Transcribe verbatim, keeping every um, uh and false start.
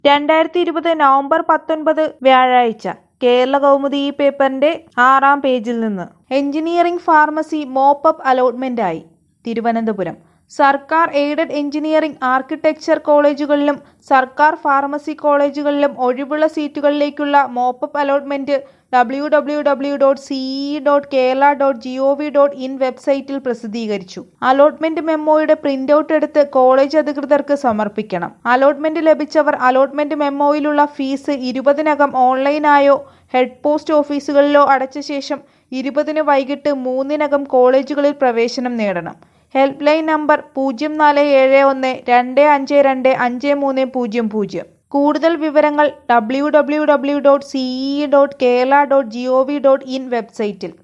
രണ്ടായിരത്തി ഇരുപത് നവംബർ പത്തൊൻപത് വ്യാഴാഴ്ച കേരള കൗമുദി ഈ പേപ്പറിന്റെ ആറാം പേജിൽ നിന്ന് എഞ്ചിനീയറിംഗ് ഫാർമസി മോപ്പപ്പ് അലോട്ട്മെന്റായി. തിരുവനന്തപുരം സർക്കാർ എയ്ഡഡ് എഞ്ചിനീയറിംഗ് ആർക്കിടെക്ചർ കോളേജുകളിലും സർക്കാർ ഫാർമസി കോളേജുകളിലും ഒഴിവുള്ള സീറ്റുകളിലേക്കുള്ള mop up allotment W W W dot CEE dot Kerala dot GOV dot in വെബ്സൈറ്റിൽ പ്രസിദ്ധീകരിച്ചു. അലോട്ട്മെന്റ് മെമ്മോയുടെ പ്രിന്റൌട്ട് എടുത്ത് കോളേജ് അധികൃതർക്ക് സമർപ്പിക്കണം. അലോട്ട്മെന്റ് ലഭിച്ചവർ അലോട്ട്മെന്റ് മെമ്മോയിലുള്ള ഫീസ് ഇരുപതിനകം ഓൺലൈനായോ ഹെഡ് പോസ്റ്റ് ഓഫീസുകളിലോ അടച്ച ശേഷം ഇരുപതിന് വൈകിട്ട് മൂന്നിനകം കോളേജുകളിൽ പ്രവേശനം നേടണം. ഹെൽപ്പ് ലൈൻ നമ്പർ പൂജ്യം നാല് ഏഴ് ഒന്ന് രണ്ട് അഞ്ച് രണ്ട് അഞ്ച് മൂന്ന് പൂജ്യം പൂജ്യം. കൂടുതൽ വിവരങ്ങൾ W W W dot CEE dot Kerala dot GOV dot in വെബ്സൈറ്റിൽ.